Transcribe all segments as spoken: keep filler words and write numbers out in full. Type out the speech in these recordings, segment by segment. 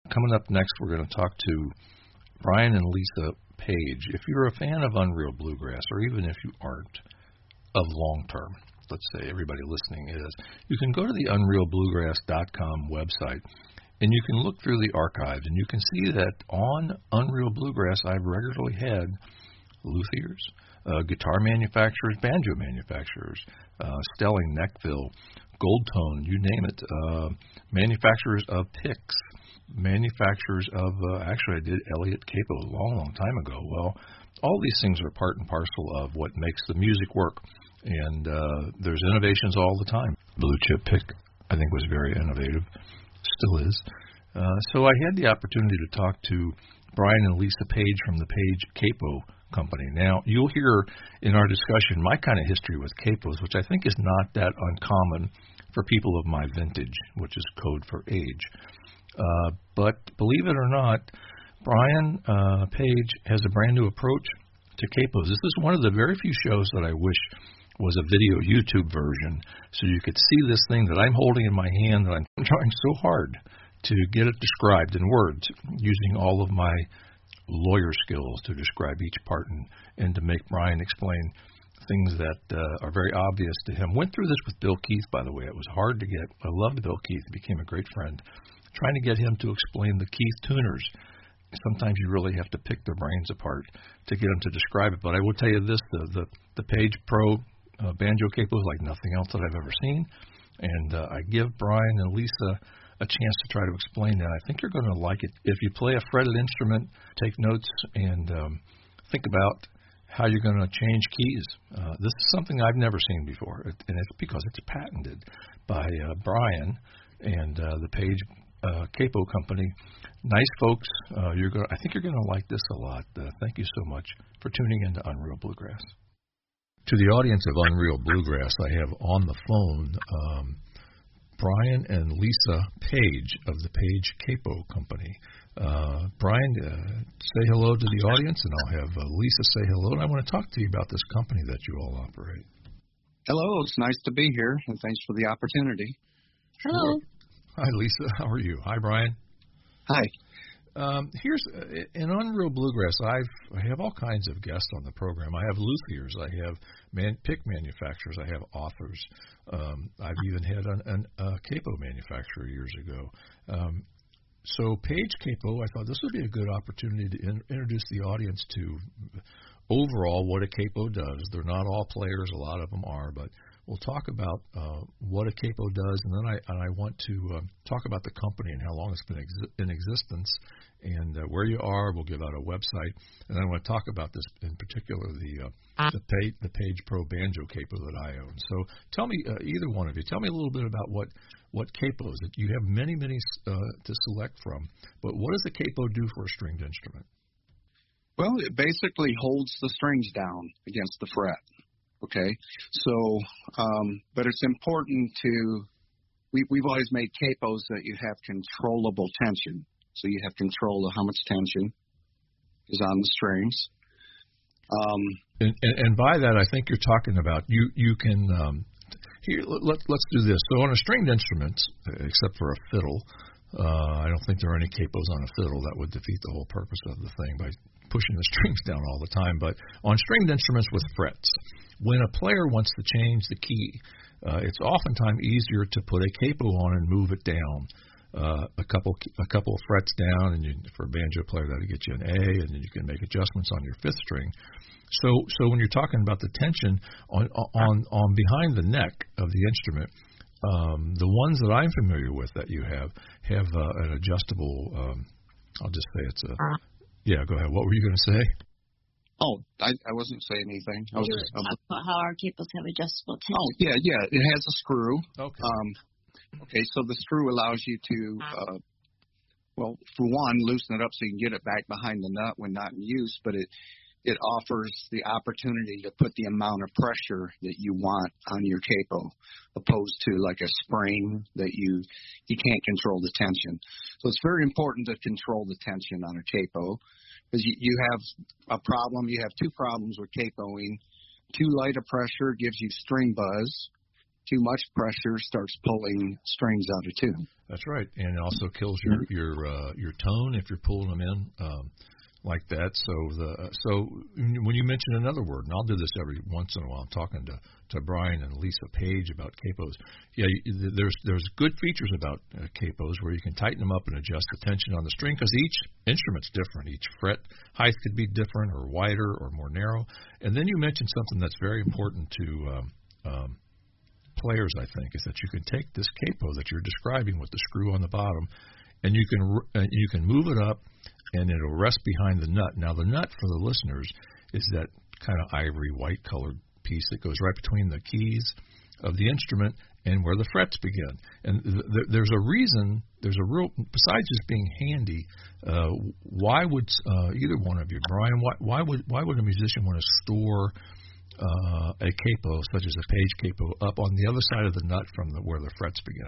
Coming up next, we're going to talk to Brian and Lisa Page. If you're a fan of Unreal Bluegrass, or even if you aren't, of long term, let's say everybody listening is, you can go to the unreal bluegrass dot com website, and you can look through the archives, and you can see that on Unreal Bluegrass, I've regularly had luthiers, uh, guitar manufacturers, banjo manufacturers, uh, Stelling, Neckville, Goldtone, you name it, uh, manufacturers of picks, manufacturers of, uh, actually I did Elliott Capo a long, long time ago. Well, all these things are part and parcel of what makes the music work, and uh, there's innovations all the time. Blue Chip Pick, I think, was very innovative, still is. Uh, so I had the opportunity to talk to Brian and Lisa Page from the Page Capo Company. Now, you'll hear in our discussion my kind of history with capos, which I think is not that uncommon for people of my vintage, which is code for age. Uh, but believe it or not, Brian uh, Page has a brand new approach to capos. This is one of the very few shows that I wish was a video YouTube version, so you could see this thing that I'm holding in my hand that I'm trying so hard to get it described in words, using all of my lawyer skills to describe each part and, and to make Brian explain things that uh, are very obvious to him. Went through this with Bill Keith, by the way. It was hard to get. I loved Bill Keith. He became a great friend. Trying to get him to explain the Keith tuners. Sometimes you really have to pick their brains apart to get them to describe it. But I will tell you this, the, the, the Page Pro uh, Banjo Capo is like nothing else that I've ever seen. And uh, I give Brian and Lisa a chance to try to explain that. I think you're going to like it. If you play a fretted instrument, take notes and um, think about how you're going to change keys. Uh, this is something I've never seen before, and it's because it's patented by uh, Brian and uh, the Page uh, Capo Company. Nice folks. Uh, you're going. I think you're going to like this a lot. Uh, thank you so much for tuning into Unreal Bluegrass. To the audience of Unreal Bluegrass, I have on the phone um, Brian and Lisa Page of the Page Capo Company. Uh, Brian, uh, say hello to the audience, and I'll have uh, Lisa say hello. And I want to talk to you about this company that you all operate. Hello, it's nice to be here, and thanks for the opportunity. Hello. Sure. Hi, Lisa. How are you? Hi, Brian. Hi. Um, here's uh, in Unreal Bluegrass. I've I have all kinds of guests on the program. I have luthiers. I have man, pick manufacturers. I have authors. Um, I've even had an, an, a capo manufacturer years ago. Um, so Page Capo, I thought this would be a good opportunity to in, introduce the audience to overall what a capo does. They're not all players. A lot of them are, but we'll talk about uh, what a capo does, and then I and I want to um, talk about the company and how long it's been ex- in existence, and uh, where you are. We'll give out a website, and I want to talk about this in particular, the uh, the, Page, the Page Pro Banjo Capo that I own. So tell me, uh, either one of you, tell me a little bit about what what capos. That you have many many uh, to select from, but what does the capo do for a stringed instrument? Well, it basically holds the strings down against the fret. Okay, so, um, but it's important to, we, we've always made capos that you have controllable tension. So you have control of how much tension is on the strings. Um, and, and, and by that, I think you're talking about, you, you can, um, here, let, let's do this. So on a stringed instrument, except for a fiddle, uh, I don't think there are any capos on a fiddle. That would defeat the whole purpose of the thing by pushing the strings down all the time. But on stringed instruments with frets, when a player wants to change the key, uh, it's oftentimes easier to put a capo on and move it down uh, a couple a couple of frets down, and you, for a banjo player that'll get you an A, and then you can make adjustments on your fifth string. So so when you're talking about the tension on on on behind the neck of the instrument, um, the ones that I'm familiar with that you have have uh, an adjustable. Um, I'll just say it's a. Yeah, go ahead. What were you going to say? Oh, I, I wasn't saying anything. I was just, talk about how our capos have adjustable tension. Oh, yeah, yeah. It has a screw. Okay. Um, okay, so the screw allows you to, uh, well, for one, loosen it up so you can get it back behind the nut when not in use, but it it offers the opportunity to put the amount of pressure that you want on your capo, opposed to like a spring that you you can't control the tension. So it's very important to control the tension on a capo, because you, you have a problem. You have two problems with capoing. Too light a pressure gives you string buzz. Too much pressure starts pulling strings out of tune. That's right, and it also kills your your uh, your tone if you're pulling them in um, like that. So the so when you mention another word, and I'll do this every once in a while, I'm talking to, to Brian and Lisa Page about capos. Yeah, there's there's good features about uh, capos where you can tighten them up and adjust the tension on the string because each instrument's different. Each fret height could be different, or wider, or more narrow. And then you mentioned something that's very important to um, um, players, I think, is that you can take this capo that you're describing with the screw on the bottom, and you can uh, you can move it up, and it'll rest behind the nut. Now, the nut for the listeners is that kind of ivory white colored piece that goes right between the keys of the instrument and where the frets begin. And th- th- there's a reason, there's a real, besides just being handy, uh, why would uh, either one of you, Brian, why, why would why would a musician want to store Uh, a capo, such as a Page capo, up on the other side of the nut from the, where the frets begin?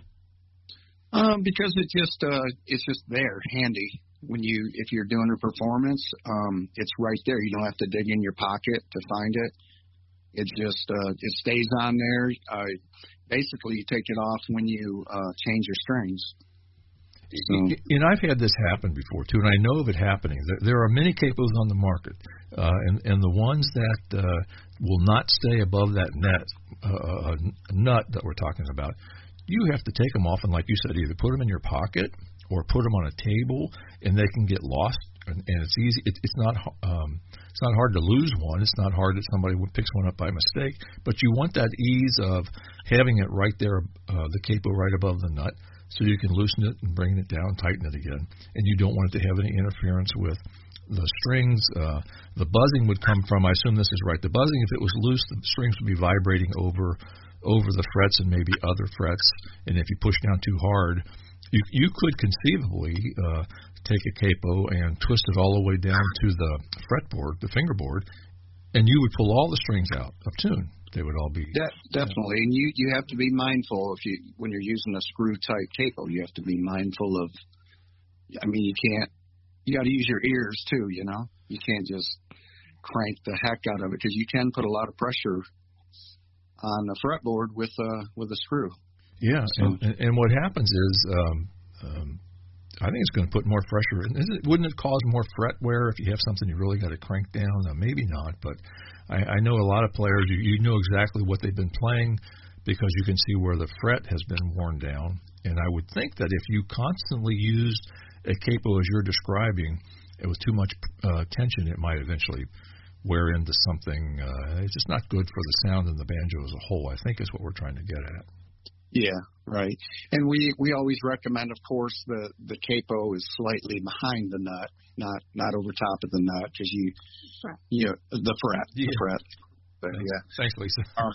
Um, because it just uh, it's just there, handy. When you if you're doing a performance, um, it's right there. You don't have to dig in your pocket to find it. It just uh, it stays on there. Uh, basically, you take it off when you uh, change your strings. So. And I've had this happen before too, and I know of it happening. There, there are many capos on the market, uh, and and the ones that uh, will not stay above that net uh, nut that we're talking about, you have to take them off and, like you said, either put them in your pocket or put them on a table, and they can get lost. And, and it's easy. It, it's not um, it's not hard to lose one. It's not hard that somebody picks one up by mistake. But you want that ease of having it right there, uh, the capo right above the nut, so you can loosen it and bring it down, tighten it again. And you don't want it to have any interference with the strings. Uh, the buzzing would come from, I assume this is right, the buzzing, if it was loose, the strings would be vibrating over over the frets and maybe other frets. And if you push down too hard, you you could conceivably uh, take a capo and twist it all the way down to the fretboard, the fingerboard, and you would pull all the strings out of tune. They would all be De- definitely, and you, you have to be mindful if you when you're using a screw type capo. You have to be mindful of. I mean, you can't. You got to use your ears too. You know, you can't just crank the heck out of it because you can put a lot of pressure on the fretboard with a with a screw. Yeah, so. and, and and what happens is, um, um, I think it's going to put more pressure. Isn't it, wouldn't it cause more fret wear if you have something you really got to crank down? Uh, maybe not, but I, I know a lot of players. You, you know exactly what they've been playing because you can see where the fret has been worn down. And I would think that if you constantly used a capo as you're describing, it was too much uh, tension, it might eventually wear into something. Uh, it's just not good for the sound and the banjo as a whole, I think, is what we're trying to get at. Yeah, right. And we, we always recommend, of course, the, the capo is slightly behind the nut, not not over top of the nut, because you, Fret. you know, the fret, yeah. the fret. But, Thanks. yeah. Thanks, Lisa. Uh,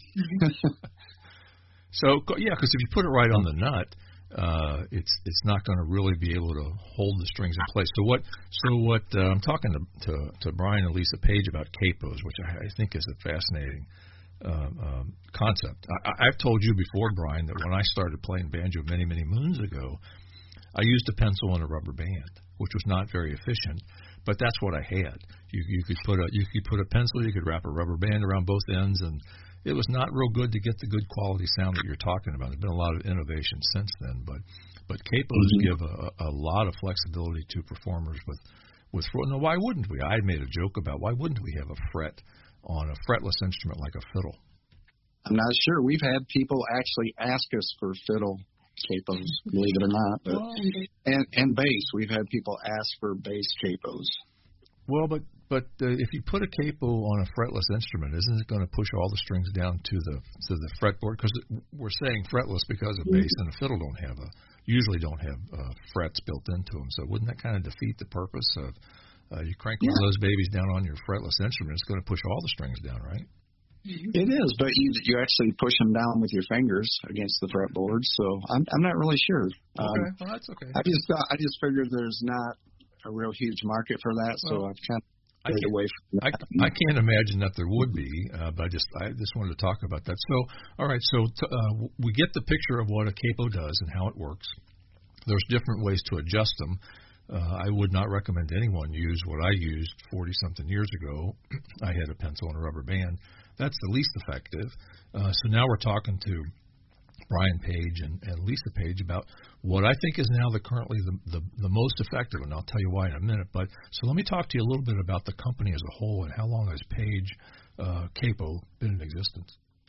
so yeah, because if you put it right on the nut, uh, it's it's not going to really be able to hold the strings in place. So what? So what? Uh, I'm talking to, to to Brian and Lisa Page about capos, which I, I think is a fascinating Um, um, concept. I, I've told you before, Brian, that when I started playing banjo many, many moons ago, I used a pencil and a rubber band, which was not very efficient, but that's what I had. You, you could put a you could put a pencil, you could wrap a rubber band around both ends, and it was not real good to get the good quality sound that you're talking about. There's been a lot of innovation since then, but but capos mm-hmm. give a, a lot of flexibility to performers with with. No, why wouldn't we? I made a joke about why wouldn't we have a fret on a fretless instrument like a fiddle? I'm not sure. We've had people actually ask us for fiddle capos, believe it or not. But, and, and bass. We've had people ask for bass capos. Well, but but uh, if you put a capo on a fretless instrument, isn't it going to push all the strings down to the to the fretboard? Because we're saying fretless because a bass and a fiddle don't have a usually don't have uh, frets built into them. So wouldn't that kind of defeat the purpose of Uh, you crank one yeah. of those babies down on your fretless instrument, it's going to push all the strings down, right? It is, but you you actually push them down with your fingers against the fretboard. So I'm I'm not really sure. Okay, um, well that's okay. I just uh, I just figured there's not a real huge market for that, so well, I've kind of stayed away from that. I, I can't imagine that there would be, uh, but I just I just wanted to talk about that. So all right, so t- uh, we get the picture of what a capo does and how it works. There's different ways to adjust them. Uh, I would not recommend anyone use what I used forty-something years ago. I had a pencil and a rubber band. That's the least effective. Uh, so now we're talking to Brian Page and, and Lisa Page about what I think is now the currently the, the the most effective, and I'll tell you why in a minute. But so let me talk to you a little bit about the company as a whole and how long has Page uh, Capo been in existence?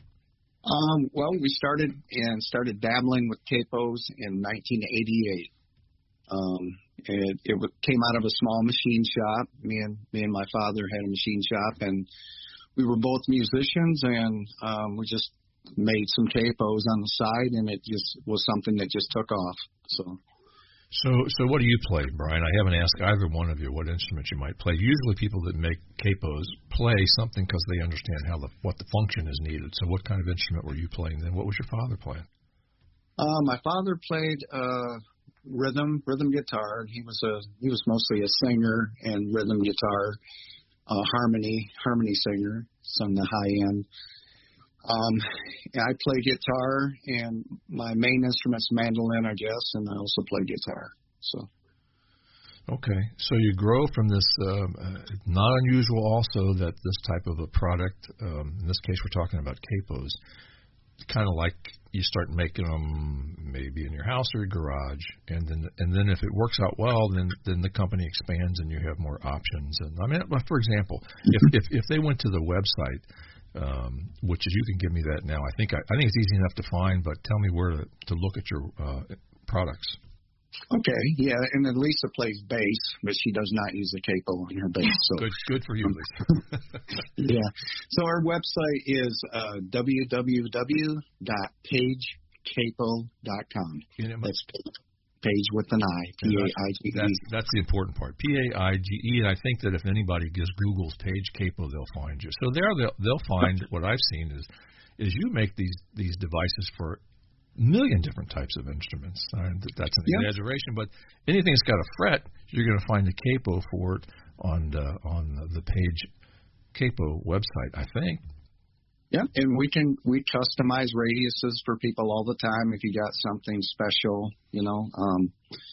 Um, well, we started and started dabbling with capos in nineteen eighty-eight. Um, it, it came out of a small machine shop. Me and me and my father had a machine shop, and we were both musicians, and um, we just made some capos on the side, and it just was something that just took off. So, so, so what do you play, Brian? I haven't asked either one of you what instrument you might play. Usually, people that make capos play something because they understand how the what the function is needed. So, what kind of instrument were you playing then? What was your father playing? Uh, my father played uh, rhythm, rhythm guitar. He was a he was mostly a singer and rhythm guitar, uh, harmony, harmony singer, sung the high end. Um, I play guitar, and my main instrument's mandolin, I guess, and I also play guitar. So. Okay, so you grow from this. Um, uh, not unusual, also, that this type of a product. Um, in this case, we're talking about capos. Kind of like you start making them maybe in your house or your garage, and then and then if it works out well, then then the company expands and you have more options. And I mean, for example, if if, if they went to the website. Um, which is, you can give me that now. I think I, I think it's easy enough to find, but tell me where to, to look at your uh, products. Okay, yeah, and then Lisa plays bass, but she does not use a capo on her bass. So good, good for you, Lisa. Yeah. So our website is uh, w w w dot page capo dot com. That's Page with an I, P A I G E. That's, that's the important part, P A I G E. And I think that if anybody just Googles Page Capo, they'll find you. So there, they'll, they'll find what I've seen is is you make these these devices for a million different types of instruments. Uh, that's an yep. exaggeration, but anything that's got a fret, you're going to find the capo for it on the, on the Page Capo website, I think. Yeah, and we can we customize radiuses for people all the time if you got something special, you know. Um,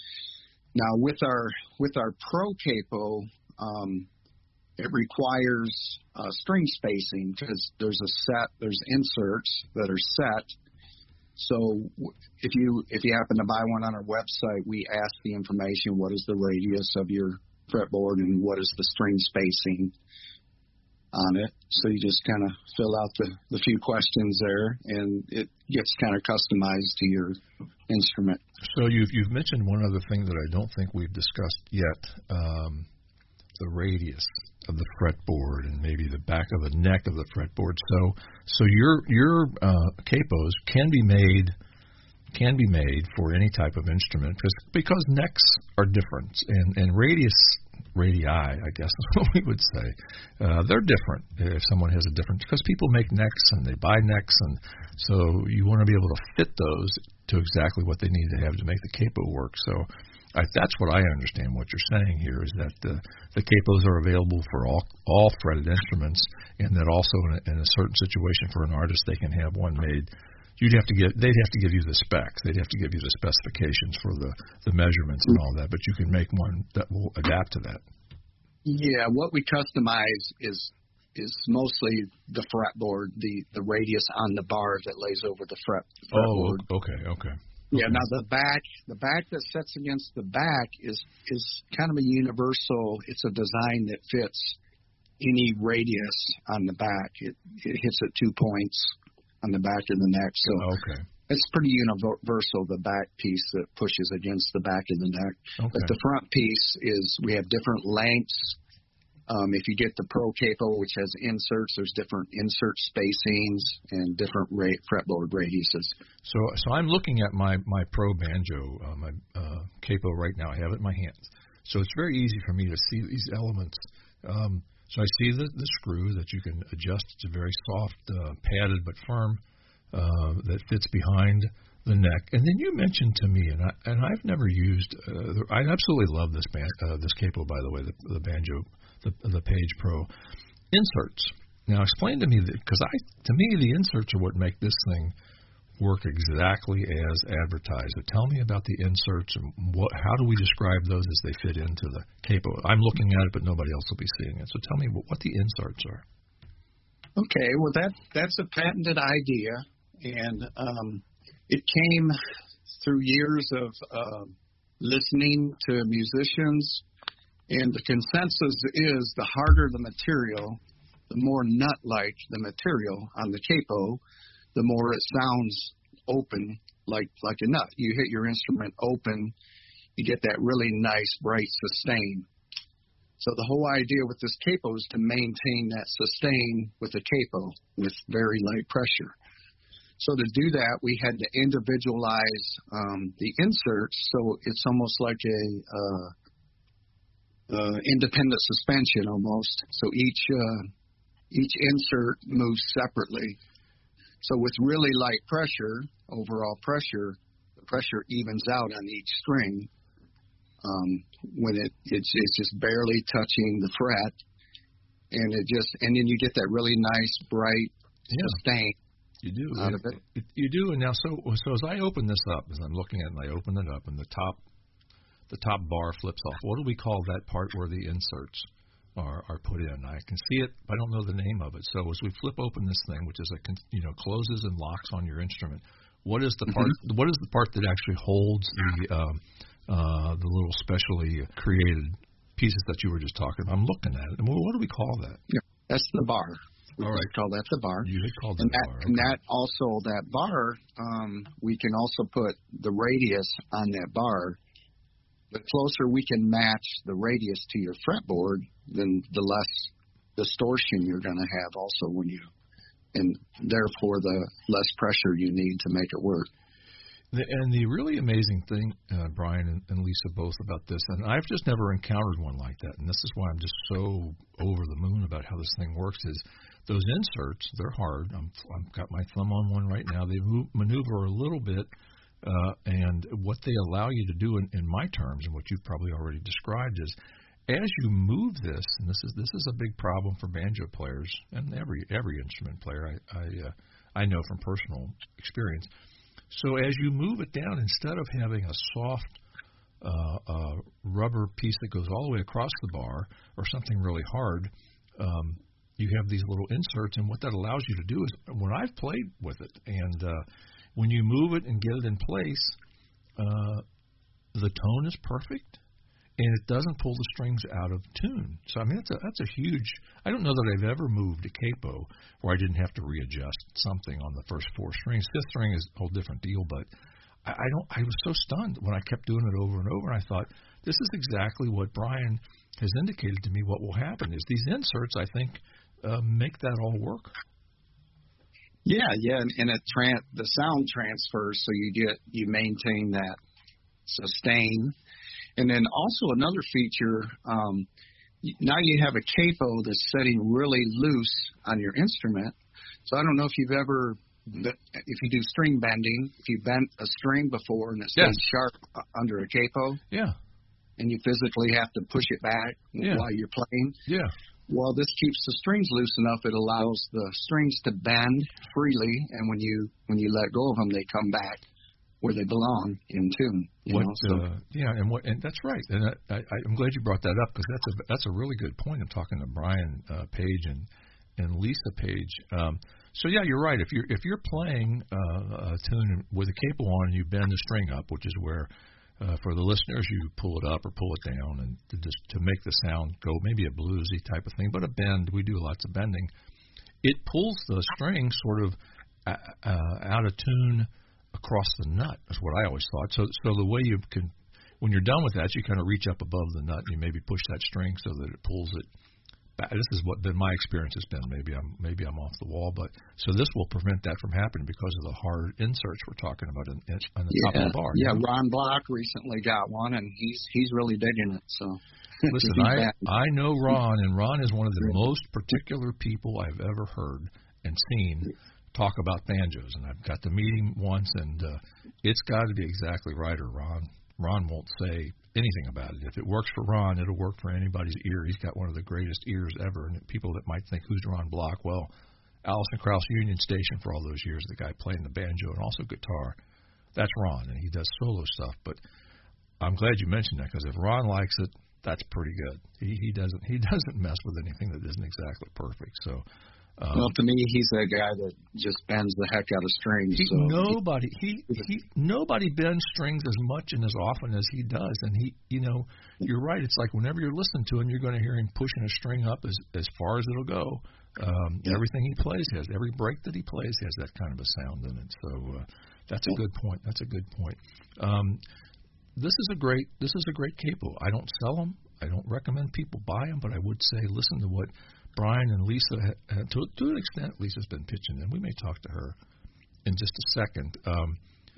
now with our with our Pro Capo, um, it requires uh, string spacing because there's a set there's inserts that are set. So if you if you happen to buy one on our website, we ask the information: what is the radius of your fretboard and what is the string spacing on it. So you just kind of fill out the, the few questions there, and it gets kind of customized to your instrument. So you've, you've mentioned one other thing that I don't think we've discussed yet, um, the radius of the fretboard and maybe the back of the neck of the fretboard. So so your your uh, capos can be made can be made for any type of instrument because because necks are different and, and radius radii, I guess is what we would say. Uh, they're different if someone has a different, because people make necks and they buy necks, and so you want to be able to fit those to exactly what they need to have to make the capo work. So I, that's what I understand what you're saying here is that the, the capos are available for all all fretted instruments, and that also in a, in a certain situation for an artist they can have one made. You'd have to get, they'd have to give you the specs. They'd have to give you the specifications for the, the measurements and all that, but you can make one that will adapt to that. Yeah, what we customize is is mostly the fretboard, the, the radius on the bar that lays over the fret. Fretboard. Oh, okay, okay. Yeah, okay. now the back, the back that sets against the back is is kind of a universal. It's a design that fits any radius on the back. It it hits at two points on the back of the neck. So okay. It's pretty universal, the back piece that pushes against the back of the neck. Okay. But the front piece is, we have different lengths. Um, if you get the Pro Capo, which has inserts, there's different insert spacings and different ra- fretboard radiuses. So so I'm looking at my, my Pro Banjo, uh, my uh, Capo right now. I have it in my hands. So it's very easy for me to see these elements. Um, So I see the, the screw that you can adjust. It's a very soft, uh, padded but firm uh, that fits behind the neck. And then you mentioned to me, and I and I've never used. Uh, I absolutely love this ban, uh, this capo, by the way, the, the Banjo, the the Page Pro inserts. Now explain to me that, because I to me the inserts are what make this thing work exactly as advertised. So tell me about the inserts and what, how do we describe those as they fit into the capo? I'm looking at it, but nobody else will be seeing it. So tell me what, what the inserts are. Okay, well that that's a patented idea, and um, It came through years of uh, listening to musicians, and the consensus is the harder the material, the more nut-like the material on the capo, the more it sounds open, like like a nut. You hit your instrument open, you get that really nice, bright sustain. So the whole idea with this capo is to maintain that sustain with the capo with very light pressure. So to do that, we had to individualize um, the inserts, so it's almost like a uh, uh, independent suspension almost. So each uh, each insert moves separately. So with really light pressure, overall pressure, the pressure evens out on each string. Um, when it it's, it's just barely touching the fret, and it just and then you get that really nice bright yeah. sustain. You do. Out of it. it. You do. And now, so so as I open this up, as I'm looking at it, and I open it up, and the top the top bar flips off. What do we call that part where the inserts are are put in? I can see it, but I don't know the name of it. So as we flip open this thing, which is a you know closes and locks on your instrument, what is the part? Mm-hmm. What is the part that actually holds the um, uh, the little specially created pieces that you were just talking about? I'm looking at it. And what do we call that? Yeah, that's the bar. We All right, call that the bar. You had called that, and that bar. Okay. And that also that bar, um, we can also put the radius on that bar. The closer we can match the radius to your fretboard, then the less distortion you're going to have also when you, and therefore the less pressure you need to make it work. The, and the really amazing thing, uh, Brian and, and Lisa, both about this, and I've just never encountered one like that, and this is why I'm just so over the moon about how this thing works, is those inserts, they're hard. I'm, I've got my thumb on one right now. They move, maneuver a little bit, uh, and what they allow you to do in, in my terms, and what you've probably already described, is as you move this, and this is this is a big problem for banjo players and every every instrument player, I I, uh, I know from personal experience. So as you move it down, instead of having a soft uh, uh, rubber piece that goes all the way across the bar or something really hard, um, you have these little inserts, and what that allows you to do is, when I've played with it, and uh, when you move it and get it in place, uh, the tone is perfect, and it doesn't pull the strings out of tune. So, I mean, that's a, that's a huge – I don't know that I've ever moved a capo where I didn't have to readjust something on the first four strings. Fifth string is a whole different deal, but I, I don't. I was so stunned when I kept doing it over and over, and I thought, this is exactly what Brian has indicated to me what will happen, is these inserts, I think, uh, make that all work. Yeah, yeah, and, and it tran- the sound transfers, so you get you maintain that sustain. And then also another feature, um, now you have a capo that's setting really loose on your instrument. So I don't know if you've ever, if you do string bending, if you bent a string before and it stays yes. sharp under a capo. Yeah. And you physically have to push it back yeah. while you're playing. Yeah. Well, this keeps the strings loose enough. It allows the strings to bend freely, and when you when you let go of them, they come back where they belong in tune. You what, know, so. uh, yeah, and what, and that's right. And I, I, I'm glad you brought that up, because that's a that's a really good point. I'm talking to Brian uh, Page and and Lisa Page. Um, so yeah, you're right. If you're if you're playing uh, a tune with a capo on and you bend the string up, which is where uh, for the listeners you pull it up or pull it down, and to just to make the sound go, maybe a bluesy type of thing, but a bend. We do lots of bending. It pulls the string sort of uh, uh, out of tune across the nut is what I always thought. So so the way you can, when you're done with that, you kind of reach up above the nut and you maybe push that string so that it pulls it back. This is what been my experience has been. Maybe I'm maybe I'm off the wall, but so this will prevent that from happening because of the hard inserts we're talking about in, in, on the yeah, top of the bar. Yeah, you know? Ron Block recently got one, and he's he's really digging it. So listen, I I know Ron, and Ron is one of the most particular people I've ever heard and seen talk about banjos, and I've got to meet him once, and uh, it's got to be exactly right, or Ron Ron won't say anything about it. If it works for Ron, it'll work for anybody's ear. He's got one of the greatest ears ever, and people that might think, who's Ron Block? Well, Alison Krauss Union Station for all those years, the guy playing the banjo and also guitar, that's Ron, and he does solo stuff. But I'm glad you mentioned that, because if Ron likes it, that's pretty good. He he doesn't he doesn't mess with anything that isn't exactly perfect. So Um, well, to me, he's that guy that just bends the heck out of strings. He, so nobody, he, he, nobody bends strings as much and as often as he does. And he, you know, you're right. It's like whenever you're listening to him, you're going to hear him pushing a string up as as far as it'll go. Um, yeah. Everything he plays has, every break that he plays has that kind of a sound in it. So uh, that's a good point. That's a good point. Um, this is a great, this is a great capo. I don't sell them. I don't recommend people buy them, but I would say listen to what Brian and Lisa, uh, to, to an extent, Lisa's been pitching in. We may talk to her in just a second. Um,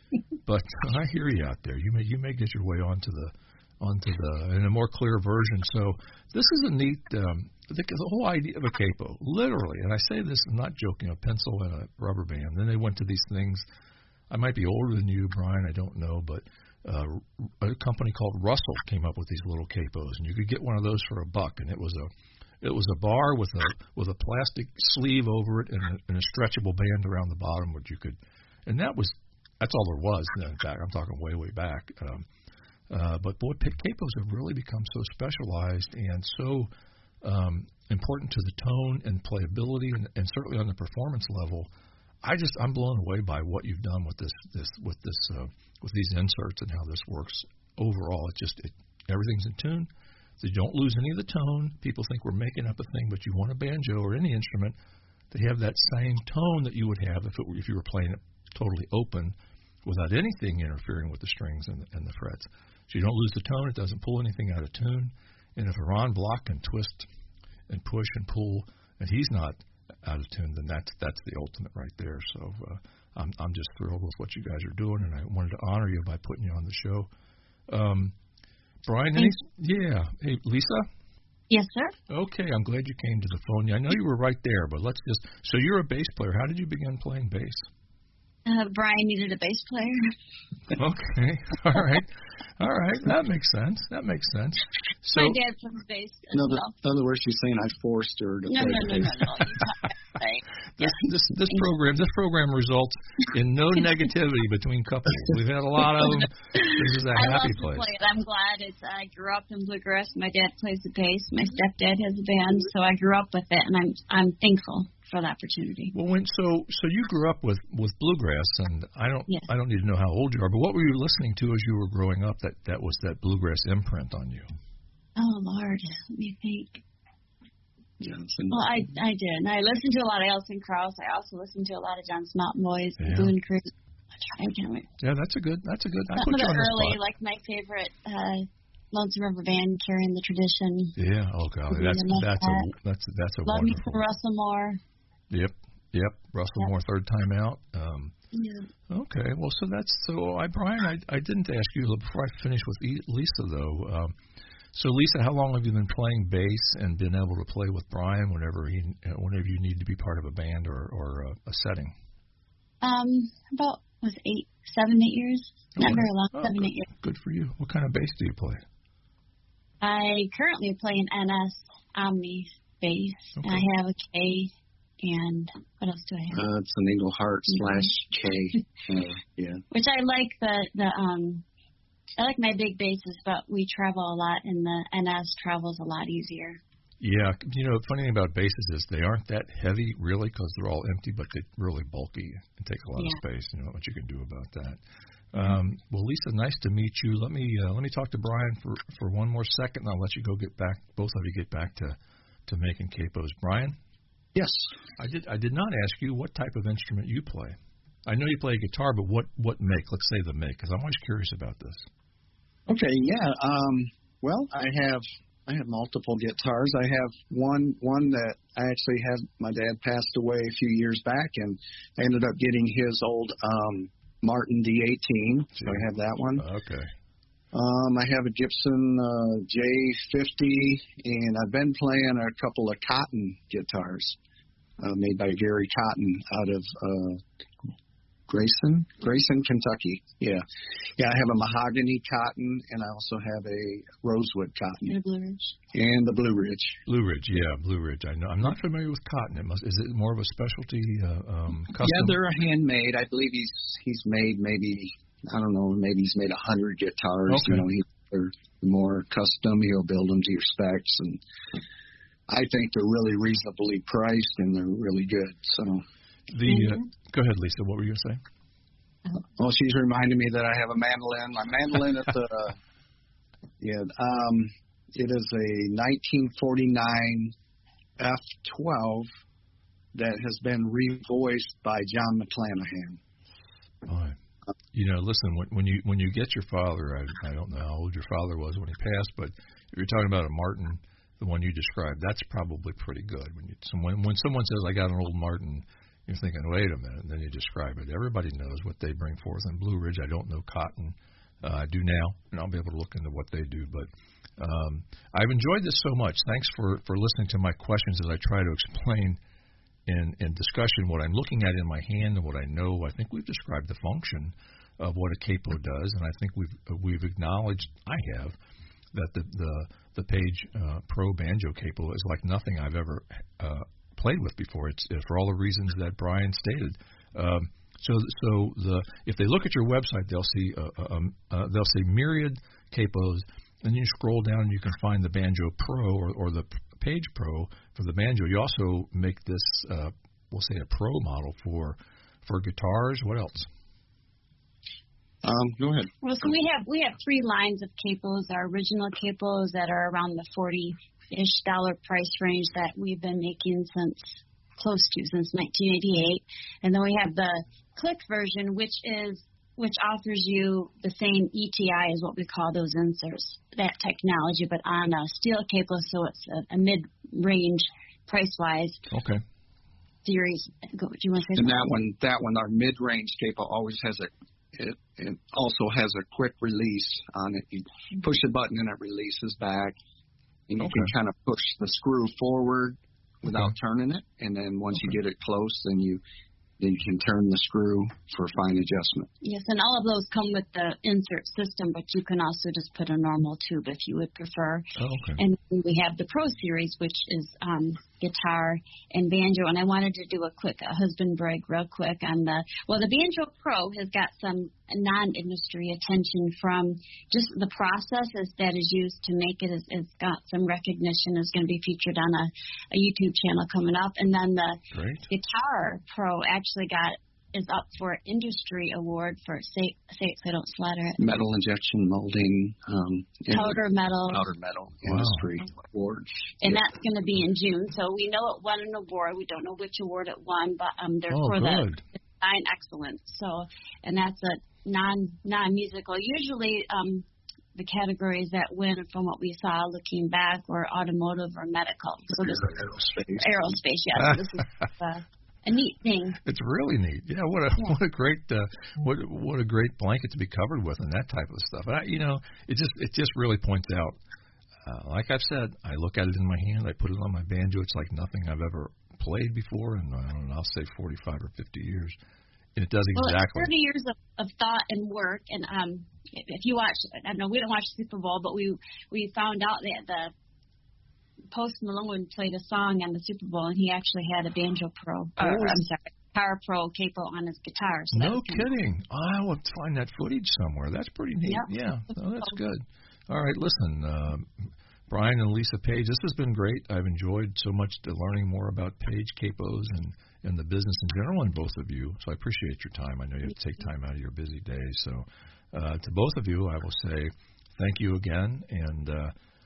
but I hear you out there. You may you may get your way onto the onto the in a more clear version. So this is a neat. Um, the, the whole idea of a capo, literally, and I say this, I'm not joking. A pencil and a rubber band. Then they went to these things. I might be older than you, Brian. I don't know, but uh, a company called Russell came up with these little capos, and you could get one of those for a buck, and it was a It was a bar with a with a plastic sleeve over it and a, and a stretchable band around the bottom, which you could, and that was that's all there was. In fact, I'm talking way way back. Um, uh, but boy, capos have really become so specialized and so um, important to the tone and playability, and, and certainly on the performance level. I just I'm blown away by what you've done with this this with this uh, with these inserts and how this works overall. It just it, everything's in tune. So you don't lose any of the tone. People think we're making up a thing, but you want a banjo or any instrument to have that same tone that you would have if it were, if you were playing it totally open without anything interfering with the strings and the, and the frets. So you don't lose the tone. It doesn't pull anything out of tune. And if a Ron Block can twist and push and pull, and he's not out of tune, then that's that's the ultimate right there. So uh, I'm I'm just thrilled with what you guys are doing, and I wanted to honor you by putting you on the show. Um, Brian, any, yeah. Hey, Lisa? Yes, sir. Okay, I'm glad you came to the phone. I know you were right there, but let's just, so you're a bass player. How did you begin playing bass? Uh, Brian needed a bass player. Okay, all right. All right, that makes sense. That makes sense. So, my dad plays bass as no, well. In other words, she's saying I forced her to no, play no, bass. No, no, no, no. This, this this program this program results in no negativity between couples. We've had a lot of them. This is a I happy love to place. play it. I'm glad it's. I grew up in bluegrass. My dad plays the bass. My stepdad has a band, so I grew up with it, and I'm I'm thankful for the opportunity. Well, when so so you grew up with, with bluegrass, and I don't yes. I don't need to know how old you are, but what were you listening to as you were growing up that that was that bluegrass imprint on you? Oh Lord, let me think. Johnson. Well, I I did. And I listened to a lot of Elson Krauss. I also listened to a lot of John's Mountain Boys, yeah. Boone Creek. I can't remember. Yeah, that's a good. That's a good. I Some put of you the on early, the spot. like my favorite, uh, Lonesome River Band, carrying the tradition. Yeah. Oh God, that's that's a that's that's a Love wonderful. Me for Russell Moore. Yep. Yep. Russell yep. Moore, third time out. Um, yeah. Okay. Well, so that's so. I Brian, I I didn't ask you before I finish with Lisa though. Um, So, Lisa, how long have you been playing bass and been able to play with Brian whenever he, whenever you need to be part of a band or, or a, a setting? Um, about was eight, seven, eight years. Oh, Not very long, oh, seven, good, eight years. Good for you. What kind of bass do you play? I currently play an N S Omni bass, Okay. and I have a K. And what else do I have? Uh, it's an Eagle Heart slash K. Uh, yeah. Which I like the the um. I like my big bases, but we travel a lot, and the N S travels a lot easier. Yeah, you know, the funny thing about basses is they aren't that heavy, really, because they're all empty, but they're really bulky and take a lot yeah. of space. You know what you can do about that. Um, well, Lisa, nice to meet you. Let me uh, let me talk to Brian for, for one more second, and I'll let you go get back. Both of you get back to, to making capos. Brian? Yes. I did. I did not ask you what type of instrument you play. I know you play guitar, but what what make? Let's say the make, because I'm always curious about this. Okay, yeah. Um, well, I have I have multiple guitars. I have one one that I actually had. My dad passed away a few years back, and I ended up getting his old um, Martin D eighteen. So I have that one. Okay. Um, I have a Gibson uh, J fifty, and I've been playing a couple of Cotton guitars uh, made by Gary Cotton out of uh, Grayson, Grayson, Kentucky. Yeah, yeah. I have a mahogany cotton, and I also have a rosewood cotton. And a Blue Ridge. And the Blue Ridge. Blue Ridge, yeah, Blue Ridge. I know. I'm not familiar with cotton. It must. Is it more of a specialty uh, um, custom? Yeah, they're handmade. I believe he's he's made maybe I don't know maybe he's made a hundred guitars. Okay. You know, he, they're more custom. He'll build them to your specs, and I think they're really reasonably priced and they're really good. So the uh, go ahead, Lisa. What were you going to say? Well, she's reminding me that I have a mandolin. My mandolin is a yeah. Um, it is a nineteen forty-nine F twelve that has been revoiced by John McClanahan. Fine. You know, listen, when, when you when you get your father, I, I don't know how old your father was when he passed, but if you're talking about a Martin, the one you described, that's probably pretty good. When you someone when someone says I got an old Martin, you're thinking, wait a minute, and then you describe it. Everybody knows what they bring forth. In Blue Ridge, I don't know cotton. Uh, I do now, and I'll be able to look into what they do. But um, I've enjoyed this so much. Thanks for, for listening to my questions as I try to explain in, in discussion what I'm looking at in my hand and what I know. I think we've described the function of what a capo does, and I think we've we've acknowledged, I have, that the the, the Page uh, Pro Banjo capo is like nothing I've ever uh, played with before. It's uh, for all the reasons that Brian stated. Um, so so the if they look at your website, they'll see uh, um, uh, they'll see myriad capos, and you scroll down and you can find the Banjo Pro or, or the Page Pro for the banjo. You also make this uh, we'll say a pro model for for guitars. What else? Um, go ahead. Well, so we have we have three lines of capos. Our original capos that are around the forty-ish dollar price range that we've been making since close to since nineteen eighty-eight, and then we have the click version, which is which offers you the same E T I as what we call those inserts, that technology, but on a steel capo, so it's a, a mid-range price-wise. Okay. Series. Go, do you want to say and something? that one, that one, our mid-range capo always has a. It, it also has a quick release on it. You push a button and it releases back, and you Okay. can kind of push the screw forward without Okay. turning it. And then once Okay. you get it close, then you then you can turn the screw for fine adjustment. Yes, and all of those come with the insert system, but you can also just put a normal tube if you would prefer. Oh, okay. And we have the Pro Series, which is um, guitar and banjo. And I wanted to do a quick a husband brag real quick on the, well, the Banjo Pro has got some non-industry attention from just the process is, that is used to make it. Is, it's got some recognition. It's going to be featured on a, a YouTube channel coming up. And then the Great. Guitar Pro actually got is up for an industry award for say say it so I don't slaughter it. Metal injection molding, um, Powder metal. powder metal Wow. industry award. And Yeah. that's going to be in June. So we know it won an award. We don't know which award it won, but um, they're Oh, for good. the design excellence. So, and that's a non non musical. Usually, um, the categories that win, from what we saw looking back, were automotive or medical. So this is Aerospace. aerospace. Yes, this is uh, a neat thing. It's really neat. Yeah, what a Yeah. what a great uh, what what a great blanket to be covered with, and that type of stuff. I, you know, it just it just really points out. Uh, like I've said, I look at it in my hand. I put it on my banjo. It's like nothing I've ever played before, and I don't know, I'll say forty-five or fifty years. And it does Well, it's exactly. thirty years of, of thought and work. And um, if you watch, I don't know, we don't watch the Super Bowl, but we we found out that the Post Malone played a song on the Super Bowl, and he actually had a Banjo Pro, or Oh. I'm sorry, Guitar Pro capo on his guitar. So that No was kind of- kidding. I will find that footage somewhere. That's pretty neat. Yep. Yeah, oh, that's good. All right, listen, uh, Brian and Lisa Page, this has been great. I've enjoyed so much to learning more about Page capos and, and the business in general, and both of you. So I appreciate your time. I know you have to take time out of your busy day. So uh, to both of you, I will say thank you again, and uh,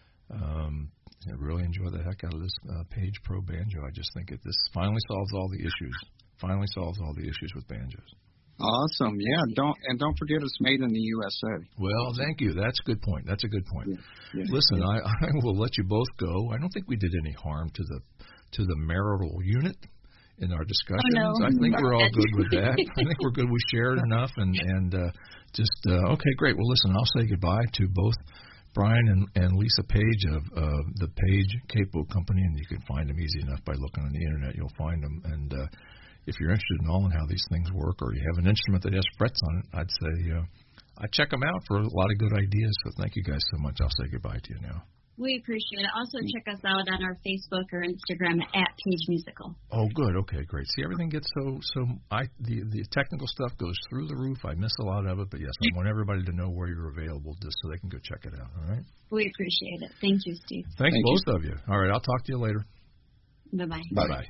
um, I really enjoy the heck out of this uh, Page Pro Banjo. I just think it this finally solves all the issues. Finally solves all the issues with banjos. Awesome. Yeah. Don't and don't forget it's made in the U S A. Well, thank you. That's a good point. That's a good point. Yeah, yeah, Listen, yeah. I, I will let you both go. I don't think we did any harm to the to the marital unit in our discussions. Oh, no. I think we're all good with that. I think we're good. We shared enough, and and uh, just uh, okay, great. Well, listen, I'll say goodbye to both Brian and, and Lisa Page of uh, the Page Capo Company, and you can find them easy enough by looking on the internet. You'll find them, and uh, if you're interested in all in how these things work, or you have an instrument that has frets on it, I'd say uh, I check them out for a lot of good ideas. So thank you guys so much. I'll say goodbye to you now. We appreciate it. Also, check us out on our Facebook or Instagram at Page Musical. Oh, good. Okay, great. See, everything gets so so. I the the technical stuff goes through the roof. I miss a lot of it, but yes, I want everybody to know where you're available, just so they can go check it out. All right. We appreciate it. Thank you, Steve. Thanks, Thank both you. of you. All right, I'll talk to you later. Bye bye. Bye bye.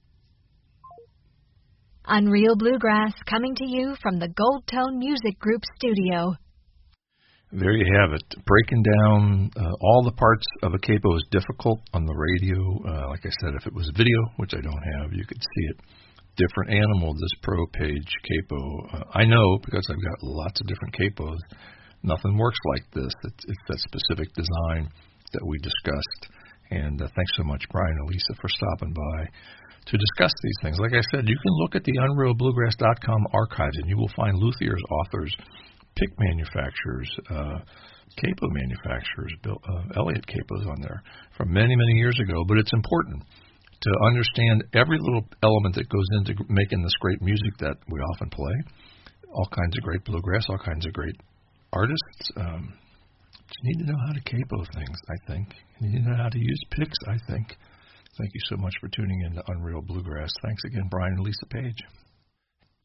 Unreal Bluegrass coming to you from the Gold Tone Music Group studio. There you have it. Breaking down uh, all the parts of a capo is difficult on the radio. Uh, like I said, if it was video, which I don't have, you could see it. Different animal, this Pro Page capo. Uh, I know because I've got lots of different capos. Nothing works like this. It's, it's that specific design that we discussed. And uh, thanks so much, Brian and Lisa, for stopping by to discuss these things. Like I said, you can look at the unreal bluegrass dot com archives, and you will find luthier's authors, pick manufacturers, uh, capo manufacturers, built, uh, Elliott capos on there from many, many years ago. But it's important to understand every little element that goes into making this great music that we often play. All kinds of great bluegrass, all kinds of great artists. Um, you need to know how to capo things, I think. You need to know how to use picks, I think. Thank you so much for tuning in to Unreal Bluegrass. Thanks again, Brian and Lisa Page.